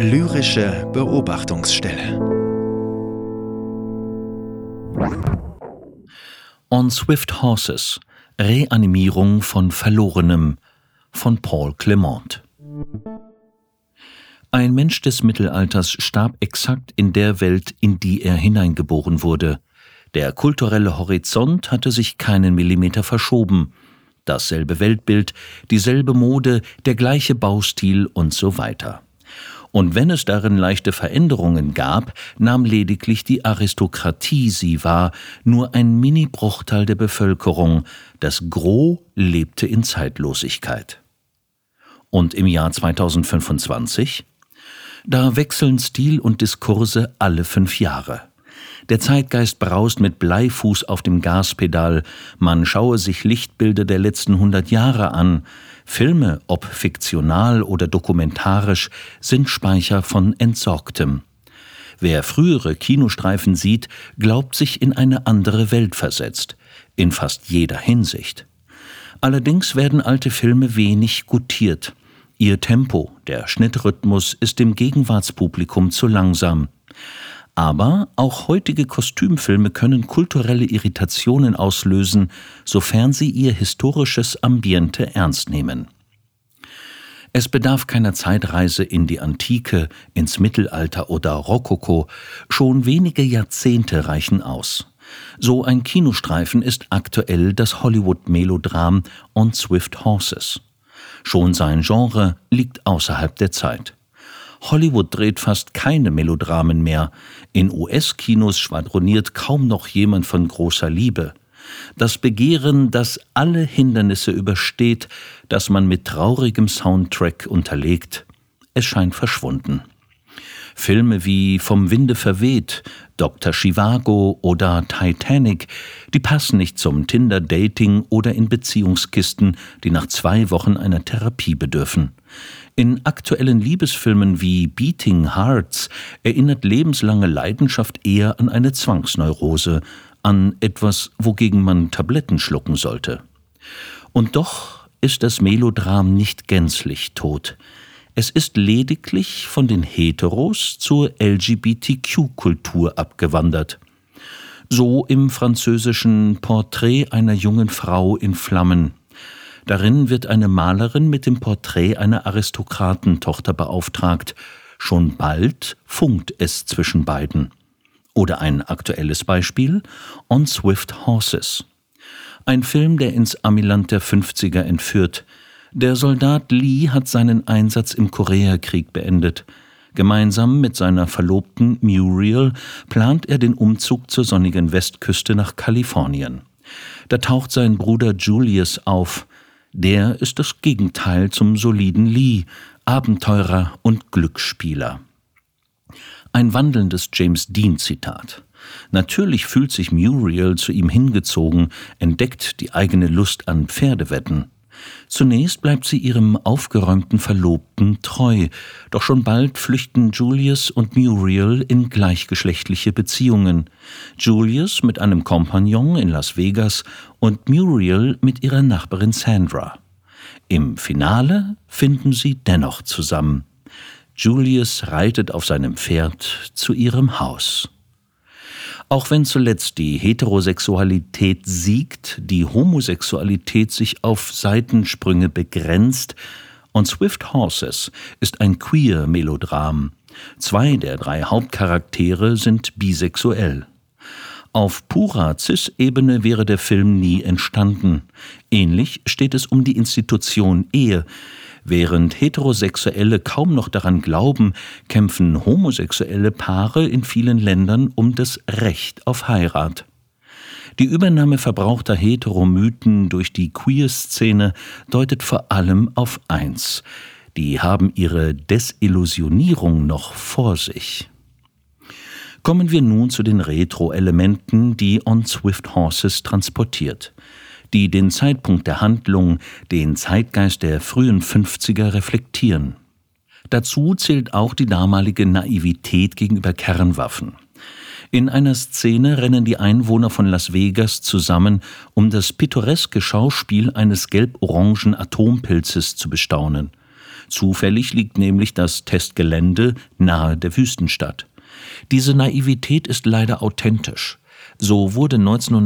Lyrische Beobachtungsstelle. On Swift Horses – Reanimierung von Verlorenem von Paul Clement. Ein Mensch des Mittelalters starb exakt in der Welt, in die er hineingeboren wurde. Der kulturelle Horizont hatte sich keinen Millimeter verschoben. Dasselbe Weltbild, dieselbe Mode, der gleiche Baustil und so weiter. Und wenn es darin leichte Veränderungen gab, nahm lediglich die Aristokratie sie wahr, nur ein Mini-Bruchteil der Bevölkerung. Das Gros lebte in Zeitlosigkeit. Und im Jahr 2025? Da wechseln Stil und Diskurse alle 5 Jahre. Der Zeitgeist braust mit Bleifuß auf dem Gaspedal, man schaue sich Lichtbilder der letzten 100 Jahre an. Filme, ob fiktional oder dokumentarisch, sind Speicher von Entsorgtem. Wer frühere Kinostreifen sieht, glaubt sich in eine andere Welt versetzt, in fast jeder Hinsicht. Allerdings werden alte Filme wenig gutiert. Ihr Tempo, der Schnittrhythmus, ist dem Gegenwartspublikum zu langsam. Aber auch heutige Kostümfilme können kulturelle Irritationen auslösen, sofern sie ihr historisches Ambiente ernst nehmen. Es bedarf keiner Zeitreise in die Antike, ins Mittelalter oder Rokoko, schon wenige Jahrzehnte reichen aus. So ein Kinostreifen ist aktuell das Hollywood-Melodram On Swift Horses. Schon sein Genre liegt außerhalb der Zeit. Hollywood dreht fast keine Melodramen mehr. In US-Kinos schwadroniert kaum noch jemand von großer Liebe. Das Begehren, das alle Hindernisse übersteht, das man mit traurigem Soundtrack unterlegt, es scheint verschwunden. Filme wie Vom Winde verweht, Dr. Zhivago oder Titanic, die passen nicht zum Tinder-Dating oder in Beziehungskisten, die nach 2 Wochen einer Therapie bedürfen. In aktuellen Liebesfilmen wie Beating Hearts erinnert lebenslange Leidenschaft eher an eine Zwangsneurose, an etwas, wogegen man Tabletten schlucken sollte. Und doch ist das Melodram nicht gänzlich tot. Es ist lediglich von den Heteros zur LGBTQ-Kultur abgewandert. So im französischen Porträt einer jungen Frau in Flammen. Darin wird eine Malerin mit dem Porträt einer Aristokratentochter beauftragt. Schon bald funkt es zwischen beiden. Oder ein aktuelles Beispiel: On Swift Horses. Ein Film, der ins Amiland der 50er entführt. Der Soldat Lee hat seinen Einsatz im Koreakrieg beendet. Gemeinsam mit seiner Verlobten Muriel plant er den Umzug zur sonnigen Westküste nach Kalifornien. Da taucht sein Bruder Julius auf. Der ist das Gegenteil zum soliden Lee, Abenteurer und Glücksspieler. Ein wandelndes James-Dean-Zitat. Natürlich fühlt sich Muriel zu ihm hingezogen, entdeckt die eigene Lust an Pferdewetten. Zunächst bleibt sie ihrem aufgeräumten Verlobten treu, doch schon bald flüchten Julius und Muriel in gleichgeschlechtliche Beziehungen. Julius mit einem Kompagnon in Las Vegas und Muriel mit ihrer Nachbarin Sandra. Im Finale finden sie dennoch zusammen. Julius reitet auf seinem Pferd zu ihrem Haus. Auch wenn zuletzt die Heterosexualität siegt, die Homosexualität sich auf Seitensprünge begrenzt, On Swift Horses ist ein Queer-Melodram. 2 der 3 Hauptcharaktere sind bisexuell. Auf purer Cis-Ebene wäre der Film nie entstanden. Ähnlich steht es um die Institution Ehe. Während Heterosexuelle kaum noch daran glauben, kämpfen homosexuelle Paare in vielen Ländern um das Recht auf Heirat. Die Übernahme verbrauchter Heteromythen durch die Queer-Szene deutet vor allem auf eins: Die haben ihre Desillusionierung noch vor sich. Kommen wir nun zu den Retro-Elementen, die On Swift Horses transportiert, die den Zeitpunkt der Handlung, den Zeitgeist der frühen 50er reflektieren. Dazu zählt auch die damalige Naivität gegenüber Kernwaffen. In einer Szene rennen die Einwohner von Las Vegas zusammen, um das pittoreske Schauspiel eines gelb-orangen Atompilzes zu bestaunen. Zufällig liegt nämlich das Testgelände nahe der Wüstenstadt. Diese Naivität ist leider authentisch. So wurde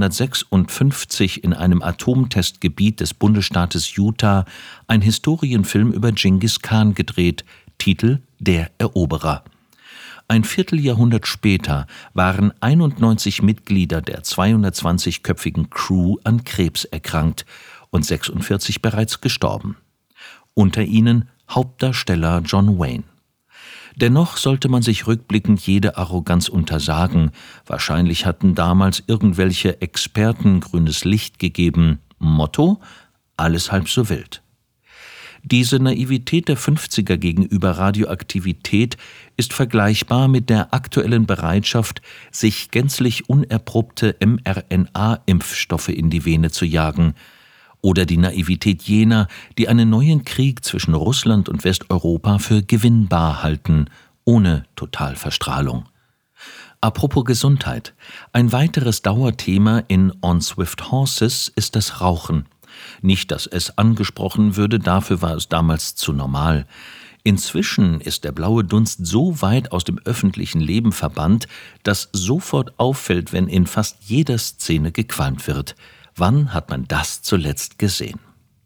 1956 in einem Atomtestgebiet des Bundesstaates Utah ein Historienfilm über Dschingis Khan gedreht, Titel Der Eroberer. Ein Vierteljahrhundert später waren 91 Mitglieder der 220-köpfigen Crew an Krebs erkrankt und 46 bereits gestorben. Unter ihnen Hauptdarsteller John Wayne. Dennoch sollte man sich rückblickend jede Arroganz untersagen. Wahrscheinlich hatten damals irgendwelche Experten grünes Licht gegeben. Motto: alles halb so wild. Diese Naivität der 50er gegenüber Radioaktivität ist vergleichbar mit der aktuellen Bereitschaft, sich gänzlich unerprobte mRNA-Impfstoffe in die Vene zu jagen. Oder die Naivität jener, die einen neuen Krieg zwischen Russland und Westeuropa für gewinnbar halten, ohne Totalverstrahlung. Apropos Gesundheit. Ein weiteres Dauerthema in On Swift Horses ist das Rauchen. Nicht, dass es angesprochen würde, dafür war es damals zu normal. Inzwischen ist der blaue Dunst so weit aus dem öffentlichen Leben verbannt, dass sofort auffällt, wenn in fast jeder Szene gequalmt wird. Wann hat man das zuletzt gesehen?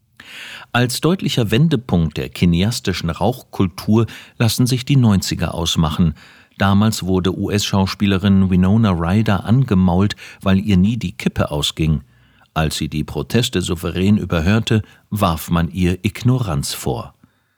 Als deutlicher Wendepunkt der cineastischen Rauchkultur lassen sich die 90er ausmachen. Damals wurde US-Schauspielerin Winona Ryder angemault, weil ihr nie die Kippe ausging. Als sie die Proteste souverän überhörte, warf man ihr Ignoranz vor.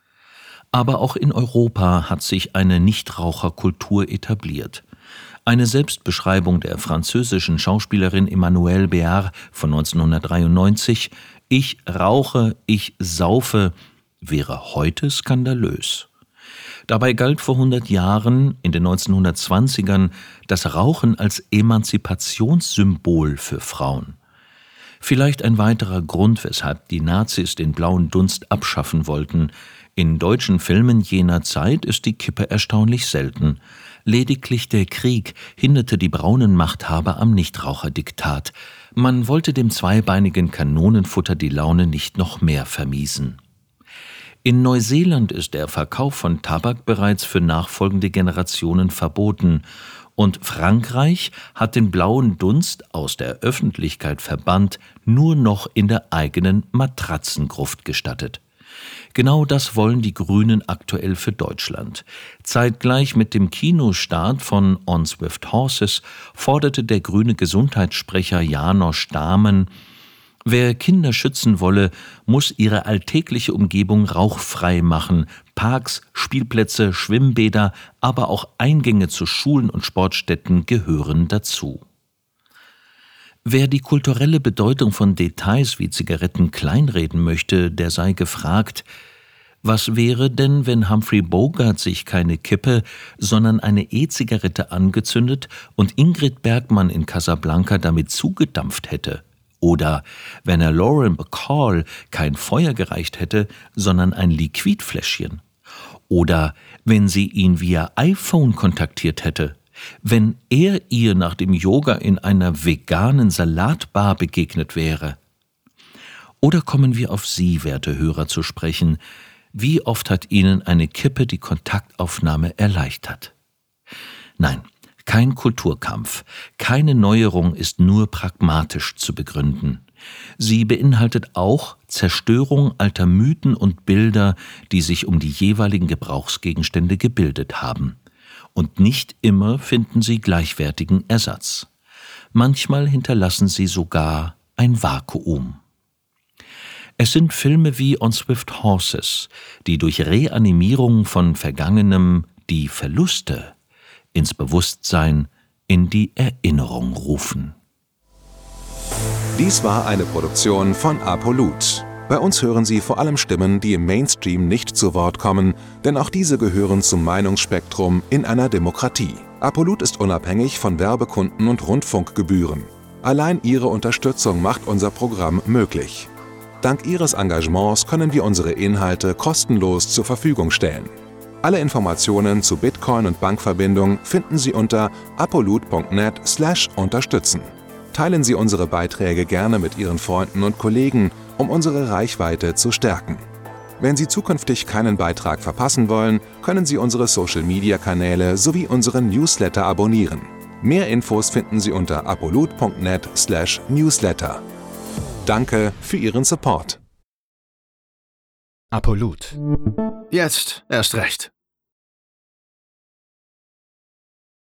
Aber auch in Europa hat sich eine Nichtraucherkultur etabliert. Eine Selbstbeschreibung der französischen Schauspielerin Emmanuelle Béart von 1993, »Ich rauche, ich saufe«, wäre heute skandalös. Dabei galt vor 100 Jahren, in den 1920ern, das Rauchen als Emanzipationssymbol für Frauen. Vielleicht ein weiterer Grund, weshalb die Nazis den blauen Dunst abschaffen wollten. In deutschen Filmen jener Zeit ist die Kippe erstaunlich selten. Lediglich der Krieg hinderte die braunen Machthaber am Nichtraucherdiktat. Man wollte dem zweibeinigen Kanonenfutter die Laune nicht noch mehr vermiesen. In Neuseeland ist der Verkauf von Tabak bereits für nachfolgende Generationen verboten. Und Frankreich hat den blauen Dunst aus der Öffentlichkeit verbannt, nur noch in der eigenen Matratzengruft gestattet. Genau das wollen die Grünen aktuell für Deutschland. Zeitgleich mit dem Kinostart von On Swift Horses forderte der grüne Gesundheitssprecher Janosch Dahmen: Wer Kinder schützen wolle, muss ihre alltägliche Umgebung rauchfrei machen. Parks, Spielplätze, Schwimmbäder, aber auch Eingänge zu Schulen und Sportstätten gehören dazu. Wer die kulturelle Bedeutung von Details wie Zigaretten kleinreden möchte, der sei gefragt: Was wäre denn, wenn Humphrey Bogart sich keine Kippe, sondern eine E-Zigarette angezündet und Ingrid Bergman in Casablanca damit zugedampft hätte? Oder wenn er Lauren Bacall kein Feuer gereicht hätte, sondern ein Liquidfläschchen? Oder wenn sie ihn via iPhone kontaktiert hätte? Wenn er ihr nach dem Yoga in einer veganen Salatbar begegnet wäre? Oder kommen wir auf Sie, werte Hörer, zu sprechen. Wie oft hat Ihnen eine Kippe die Kontaktaufnahme erleichtert? Nein, kein Kulturkampf, keine Neuerung ist nur pragmatisch zu begründen. Sie beinhaltet auch Zerstörung alter Mythen und Bilder, die sich um die jeweiligen Gebrauchsgegenstände gebildet haben. Und nicht immer finden sie gleichwertigen Ersatz. Manchmal hinterlassen sie sogar ein Vakuum. Es sind Filme wie On Swift Horses, die durch Reanimierung von Vergangenem die Verluste ins Bewusstsein, in die Erinnerung rufen. Dies war eine Produktion von Apolut. Bei uns hören Sie vor allem Stimmen, die im Mainstream nicht zu Wort kommen, denn auch diese gehören zum Meinungsspektrum in einer Demokratie. Apolut ist unabhängig von Werbekunden und Rundfunkgebühren. Allein Ihre Unterstützung macht unser Programm möglich. Dank Ihres Engagements können wir unsere Inhalte kostenlos zur Verfügung stellen. Alle Informationen zu Bitcoin und Bankverbindung finden Sie unter apolut.net/unterstützen. Teilen Sie unsere Beiträge gerne mit Ihren Freunden und Kollegen, um unsere Reichweite zu stärken. Wenn Sie zukünftig keinen Beitrag verpassen wollen, können Sie unsere Social-Media-Kanäle sowie unseren Newsletter abonnieren. Mehr Infos finden Sie unter apolut.net/newsletter. Danke für Ihren Support. Apolut. Jetzt erst recht.